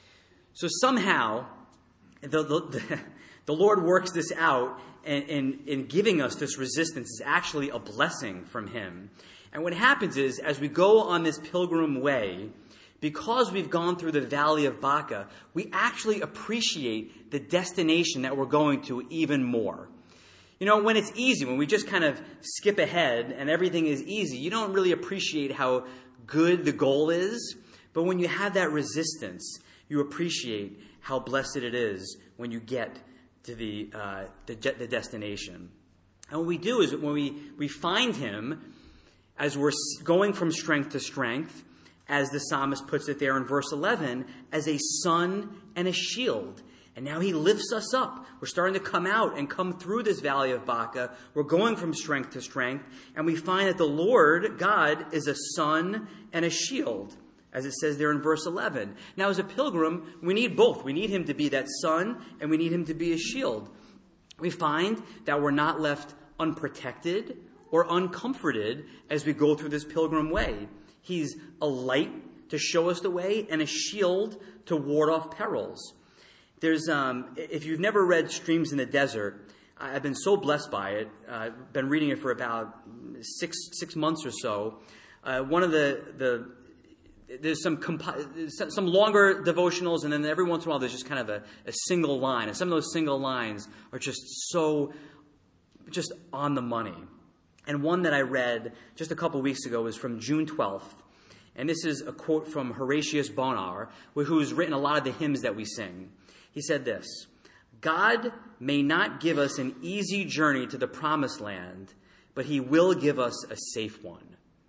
So somehow, the, the, the Lord works this out, and in, in giving us this resistance is actually a blessing from Him. And what happens is, as we go on this pilgrim way, because we've gone through the valley of Baca, we actually appreciate the destination that we're going to even more. You know, when it's easy, when we just kind of skip ahead and everything is easy, you don't really appreciate how good the goal is. But when you have that resistance, you appreciate how blessed it is when you get to the uh, the, the destination. And what we do is when we, we find Him as we're going from strength to strength, as the psalmist puts it there in verse eleven, as a sun and a shield. And now He lifts us up. We're starting to come out and come through this valley of Baca. We're going from strength to strength. And we find that the Lord, God, is a sun and a shield, as it says there in verse eleven. Now, as a pilgrim, we need both. We need Him to be that sun, and we need Him to be a shield. We find that we're not left unprotected or uncomforted as we go through this pilgrim way. He's a light to show us the way and a shield to ward off perils. There's, um, if you've never read Streams in the Desert, I've been so blessed by it. I've uh, been reading it for about six six months or so. Uh, one of the the there's some compi- some longer devotionals, and then every once in a while there's just kind of a, a single line, and some of those single lines are just so just on the money. And one that I read just a couple weeks ago was from June twelfth, and this is a quote from Horatius Bonar, who's written a lot of the hymns that we sing. He said this: "God may not give us an easy journey to the promised land, but he will give us a safe one."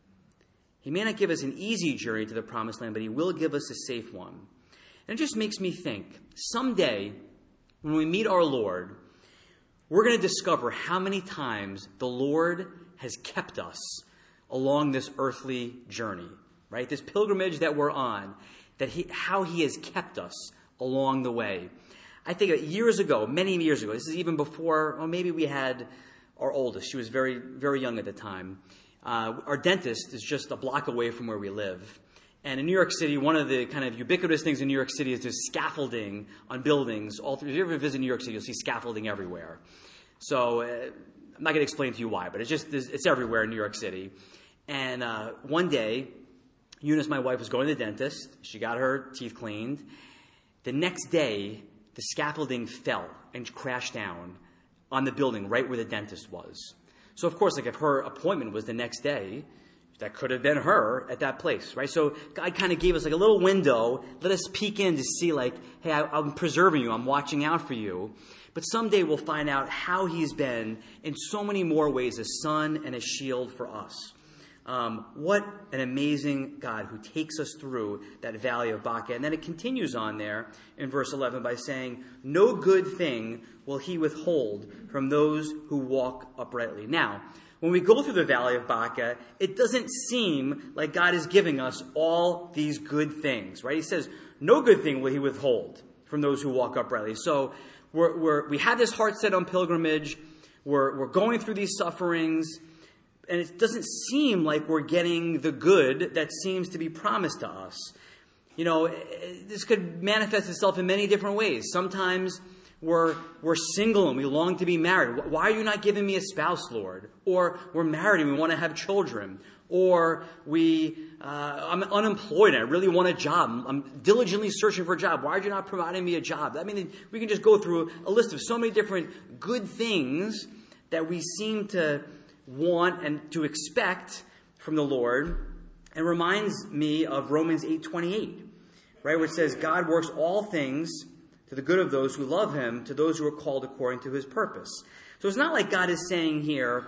He may not give us an easy journey to the promised land, but he will give us a safe one. And it just makes me think, someday, when we meet our Lord, we're going to discover how many times the Lord has kept us along this earthly journey, right? This pilgrimage that we're on, that he, how he has kept us along the way. I think years ago, many years ago, this is even before, or maybe we had our oldest. She was very, very young at the time. Uh, our dentist is just a block away from where we live. And in New York City, one of the kind of ubiquitous things in New York City is there's scaffolding on buildings. All through, if you ever visit New York City, you'll see scaffolding everywhere. So uh, I'm not going to explain to you why, but it's just it's everywhere in New York City. And uh, one day, Eunice, my wife, was going to the dentist. She got her teeth cleaned. The next day, the scaffolding fell and crashed down on the building right where the dentist was. So, of course, like if her appointment was the next day, that could have been her at that place, right? So God kind of gave us like a little window, let us peek in to see like, hey, I, I'm preserving you, I'm watching out for you. But someday we'll find out how he's been in so many more ways, a sun and a shield for us. Um, what an amazing God who takes us through that valley of Baca. And then it continues on there in verse eleven by saying, "No good thing will he withhold from those who walk uprightly." Now, when we go through the valley of Baca, it doesn't seem like God is giving us all these good things, right? He says, no good thing will he withhold from those who walk uprightly. So we're, we're, we have this heart set on pilgrimage. We're, we're going through these sufferings. And it doesn't seem like we're getting the good that seems to be promised to us. You know, this could manifest itself in many different ways. Sometimes we're we're single and we long to be married. Why are you not giving me a spouse, Lord? Or we're married and we want to have children. Or we, uh, I'm unemployed and I really want a job. I'm diligently searching for a job. Why are you not providing me a job? I mean, we can just go through a list of so many different good things that we seem to want and to expect from the Lord. It reminds me of Romans eight twenty-eight, right, where it says, God works all things to the good of those who love him, to those who are called according to his purpose. So it's not like God is saying here,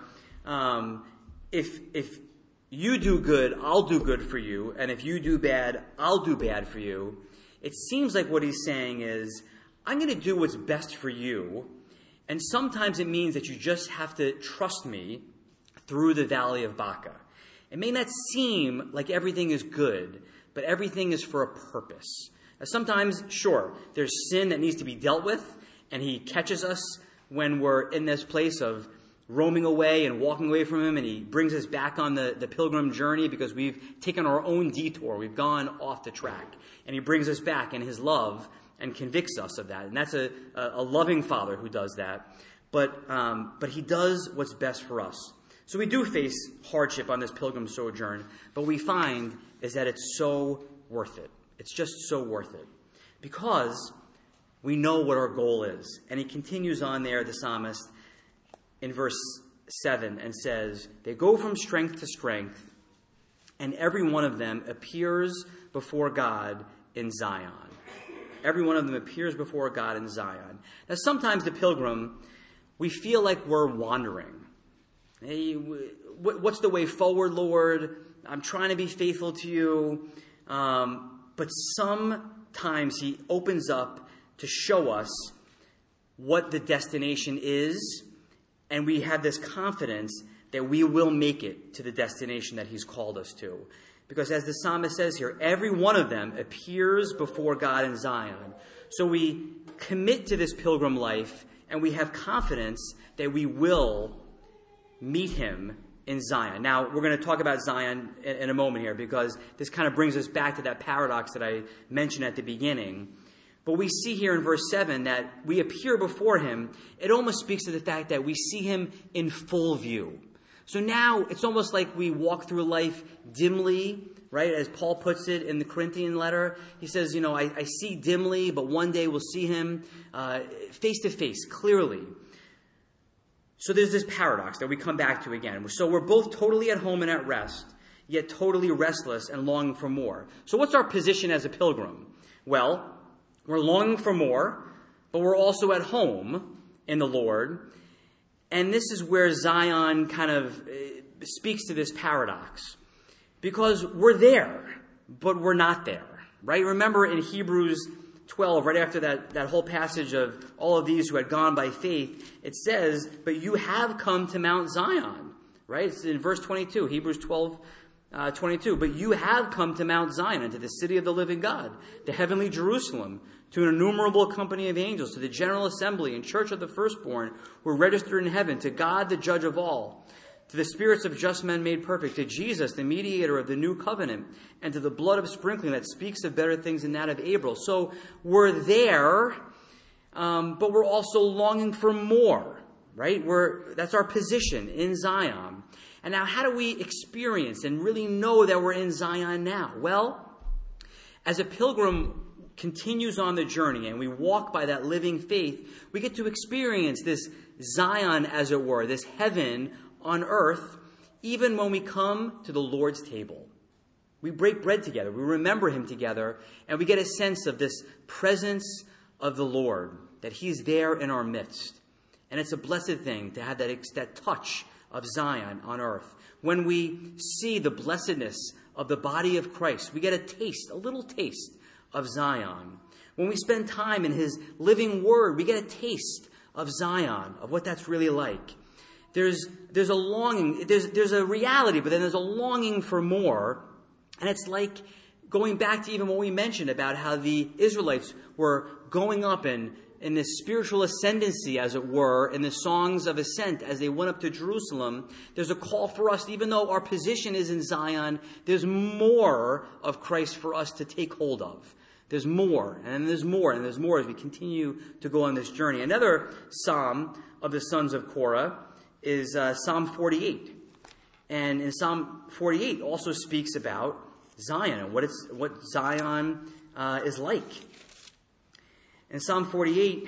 um, if if you do good, I'll do good for you, and if you do bad, I'll do bad for you. It seems like what he's saying is, I'm going to do what's best for you, and sometimes it means that you just have to trust me through the valley of Baca. It may not seem like everything is good, but everything is for a purpose. Now, sometimes, sure, there's sin that needs to be dealt with, and he catches us when we're in this place of roaming away and walking away from him, and he brings us back on the, the pilgrim journey because we've taken our own detour. We've gone off the track. And he brings us back in his love and convicts us of that. And that's a, a, a loving father who does that. But, um, but he does what's best for us. So we do face hardship on this pilgrim sojourn, but we find is that it's so worth it. It's just so worth it because we know what our goal is. And he continues on there, the psalmist, in verse seven and says, they go from strength to strength, and every one of them appears before God in Zion. Every one of them appears before God in Zion. Now, sometimes the pilgrim, we feel like we're wandering. Hey, what's the way forward, Lord? I'm trying to be faithful to you. Um, but sometimes he opens up to show us what the destination is, and we have this confidence that we will make it to the destination that he's called us to. Because as the psalmist says here, every one of them appears before God in Zion. So we commit to this pilgrim life, and we have confidence that we will meet him in Zion. Now, we're going to talk about Zion in, in a moment here, because this kind of brings us back to that paradox that I mentioned at the beginning. But we see here in verse seven that we appear before him. It almost speaks to the fact that we see him in full view. So now it's almost like we walk through life dimly, right? As Paul puts it in the Corinthian letter, he says, you know, I, I see dimly, but one day we'll see him uh, face to face, clearly. So there's this paradox that we come back to again. So we're both totally at home and at rest, yet totally restless and longing for more. So what's our position as a pilgrim? Well, we're longing for more, but we're also at home in the Lord. And this is where Zion kind of uh, speaks to this paradox. Because we're there, but we're not there, right? Remember in Hebrews twelve, right after that, that whole passage of all of these who had gone by faith, it says, but you have come to Mount Zion, right? It's in verse twenty-two, Hebrews twelve, uh, twenty-two. But you have come to Mount Zion, and to the city of the living God, the heavenly Jerusalem, to an innumerable company of angels, to the general assembly and church of the firstborn who are registered in heaven, to God the judge of all, to the spirits of just men made perfect, to Jesus, the mediator of the new covenant, and to the blood of sprinkling that speaks of better things than that of Abel. So we're there, um, but we're also longing for more, right? We're, that's our position in Zion. And now how do we experience and really know that we're in Zion now? Well, as a pilgrim continues on the journey and we walk by that living faith, we get to experience this Zion, as it were, this heaven on earth, even when we come to the Lord's table. We break bread together, we remember him together, and we get a sense of this presence of the Lord, that he's there in our midst. And it's a blessed thing to have that, that touch of Zion on earth. When we see the blessedness of the body of Christ, we get a taste, a little taste of Zion. When we spend time in his living word, we get a taste of Zion, of what that's really like. There's there's a longing, there's there's a reality, but then there's a longing for more. And it's like going back to even what we mentioned about how the Israelites were going up in, in this spiritual ascendancy, as it were, in the songs of ascent as they went up to Jerusalem. There's a call for us, even though our position is in Zion, there's more of Christ for us to take hold of. There's more, and then there's more, and there's more as we continue to go on this journey. Another psalm of the sons of Korah is uh, Psalm forty-eight. And in Psalm forty-eight also speaks about Zion and what it's what Zion uh, is like. In Psalm forty-eight,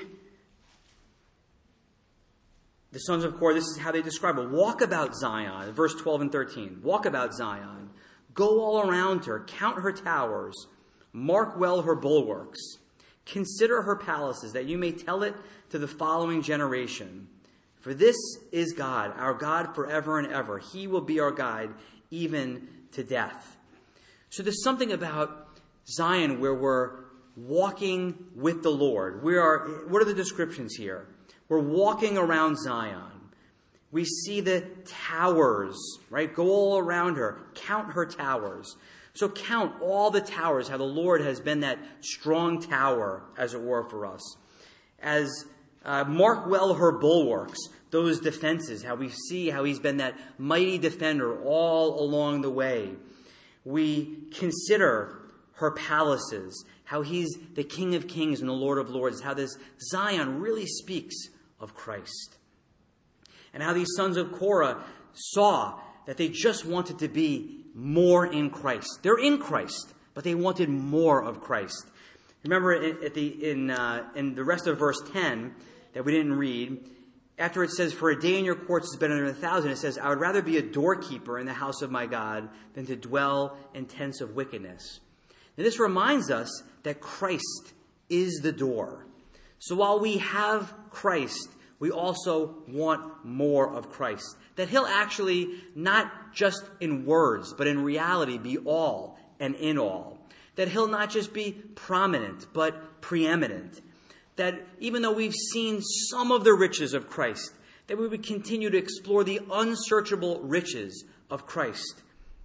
the sons of Korah, this is how they describe it. Walk about Zion, verse twelve and thirteen. Walk about Zion. Go all around her. Count her towers. Mark well her bulwarks. Consider her palaces, that you may tell it to the following generation. For this is God, our God forever and ever. He will be our guide, even to death. So there's something about Zion where we're walking with the Lord. We are. What are the descriptions here? We're walking around Zion. We see the towers, right? Go all around her. Count her towers. So count all the towers, how the Lord has been that strong tower, as it were, for us. As Uh, mark well her bulwarks, those defenses, how we see how he's been that mighty defender all along the way. We consider her palaces, how he's the King of Kings and the Lord of Lords, how this Zion really speaks of Christ. And how these sons of Korah saw that they just wanted to be more in Christ. They're in Christ, but they wanted more of Christ. Remember at the in uh, in the rest of verse ten, that we didn't read, after it says, for a day in your courts is better than a thousand, it says, I would rather be a doorkeeper in the house of my God than to dwell in tents of wickedness. Now this reminds us that Christ is the door. So while we have Christ, we also want more of Christ. That he'll actually, not just in words, but in reality, be all and in all. That he'll not just be prominent, but preeminent. That even though we've seen some of the riches of Christ, that we would continue to explore the unsearchable riches of Christ.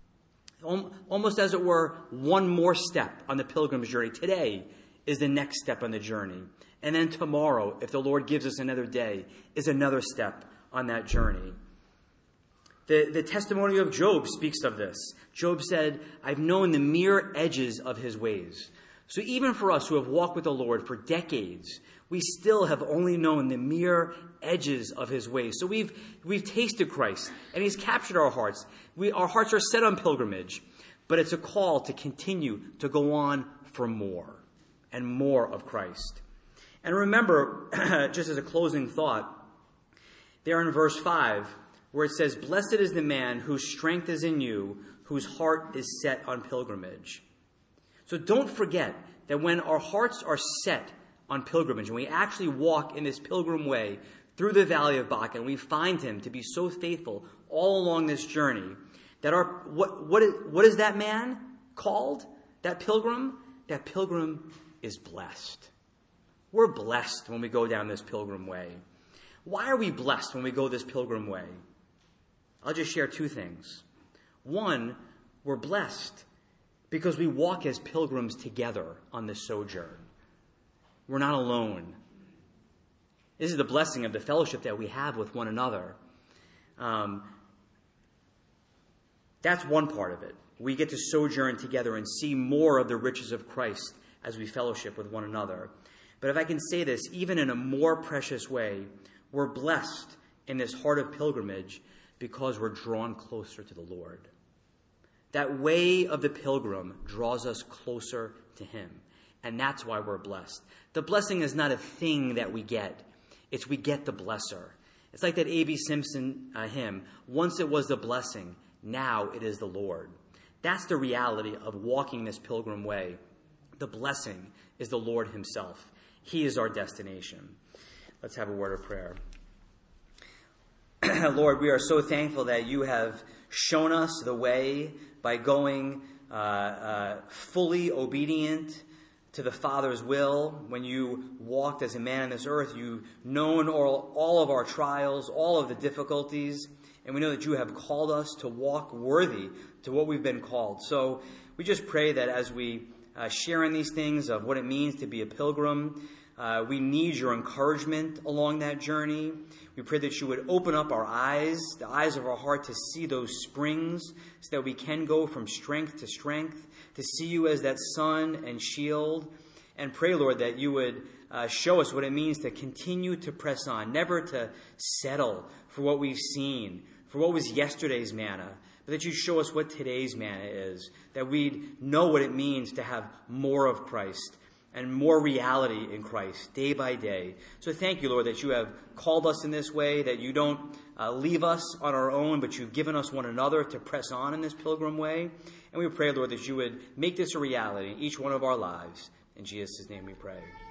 Almost as it were, one more step on the pilgrim's journey. Today is the next step on the journey. And then tomorrow, if the Lord gives us another day, is another step on that journey. The, the testimony of Job speaks of this. Job said, I've known the mere edges of his ways. So even for us who have walked with the Lord for decades, we still have only known the mere edges of his ways. So we've we've tasted Christ, and he's captured our hearts. We, our hearts are set on pilgrimage, but it's a call to continue to go on for more and more of Christ. And remember, just as a closing thought, there in verse five, where it says, blessed is the man whose strength is in you, whose heart is set on pilgrimage. So don't forget that when our hearts are set on pilgrimage, and we actually walk in this pilgrim way through the valley of Baca, and we find him to be so faithful all along this journey, that our what what is, what is that man called? That pilgrim? That pilgrim is blessed. We're blessed when we go down this pilgrim way. Why are we blessed when we go this pilgrim way? I'll just share two things. One, we're blessed because we walk as pilgrims together on this sojourn. We're not alone. This is the blessing of the fellowship that we have with one another. Um, that's one part of it. We get to sojourn together and see more of the riches of Christ as we fellowship with one another. But if I can say this, even in a more precious way, we're blessed in this heart of pilgrimage because we're drawn closer to the Lord. That way of the pilgrim draws us closer to him. And that's why we're blessed. The blessing is not a thing that we get. It's we get the blesser. It's like that A B Simpson uh, hymn. Once it was the blessing, now it is the Lord. That's the reality of walking this pilgrim way. The blessing is the Lord himself. He is our destination. Let's have a word of prayer. Lord, we are so thankful that you have shown us the way by going uh, uh, fully obedient to the Father's will. When you walked as a man on this earth, you've known all, all of our trials, all of the difficulties, and we know that you have called us to walk worthy to what we've been called. So we just pray that as we uh, share in these things of what it means to be a pilgrim, uh, we need your encouragement along that journey. We pray that you would open up our eyes, the eyes of our heart, to see those springs so that we can go from strength to strength, to see you as that sun and shield. And pray, Lord, that you would uh, show us what it means to continue to press on, never to settle for what we've seen, for what was yesterday's manna, but that you show us what today's manna is, that we'd know what it means to have more of Christ and more reality in Christ day by day. So thank you, Lord, that you have called us in this way, that you don't uh, leave us on our own, but you've given us one another to press on in this pilgrim way. And we pray, Lord, that you would make this a reality in each one of our lives. In Jesus' name we pray.